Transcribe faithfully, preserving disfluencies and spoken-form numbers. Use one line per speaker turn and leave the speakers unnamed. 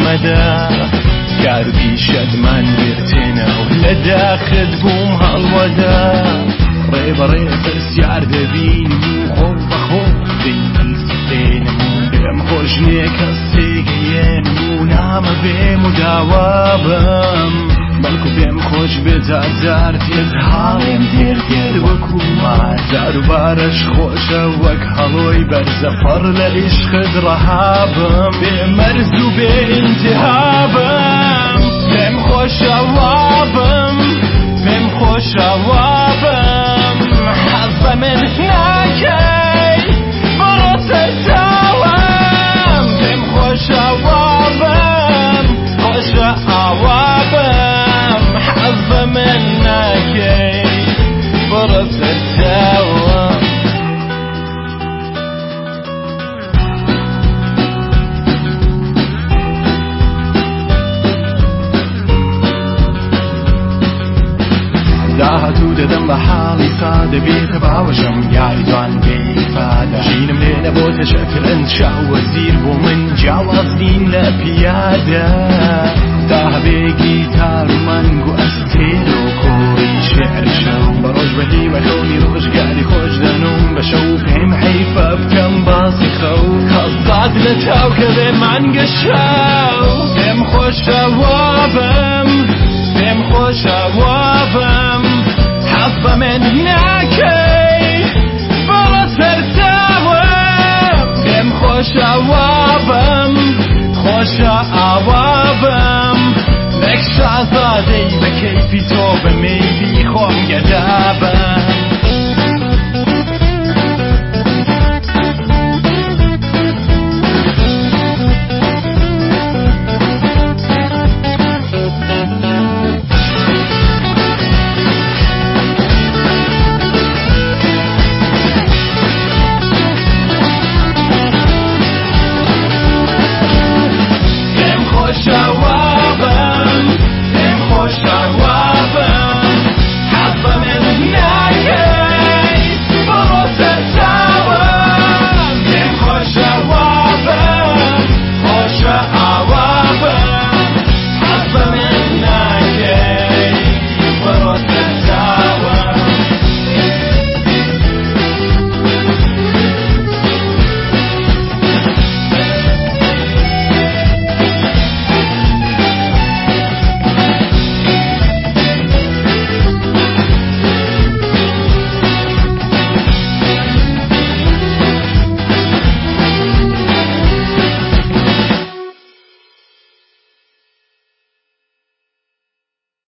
مەدە کاروی شەدمان گرتێنە و لە داخت بووم هەڵوەدا ڕێبەڕێ پرسیار دەبین و خۆ بەخۆ دەیسێنم و پێم خۆش نییە کەس تێگەیێنم و نامە بێم و داوابم بەڵکو پێم خۆش بێ جارجار تێز هاڵێم دێر دێر وەکو مازار و بارەش خۆشە وەک هەڵۆی بەرزەفەڕ لە عیشقت ڕەهابم بێ مەرز و بێ ئینتیهابم پێم خۆشە وابم پێم خۆشە وابم حەز بە من ناکەی بڕۆ سەر چاوم پێم خۆشە وابم خۆشە ئاوابم حەز بە من ناکەی بڕۆ سەر چاوم داهاتوو دەدەم بە حاڵی سادە بێتە باوەشم یاری جوان بێفادە ژینم لێ نەبۆتە شەکرن شاوەزیر بۆ من جیاوازین لە پیادە داهەبێ گیتار و مەنگ و ئەستێر و کۆڕی شێعر شەو بە ڕۆژ بەهی بەخەونی ڕۆژگاری خۆش دەنوم بە شەو پێم حەیفە بکەم باسی خەو خەزات لە چاوکە بێ مانگە شەو پێم خۆشە وابم پێم خۆشە وابم حەز بە من ناکەی بڕۆ سەر چاوم پێم خۆشە وابم خۆشە ئاوابم وەک شازادەی بە کەیفی تۆ بە مەیلی خۆم گەدابم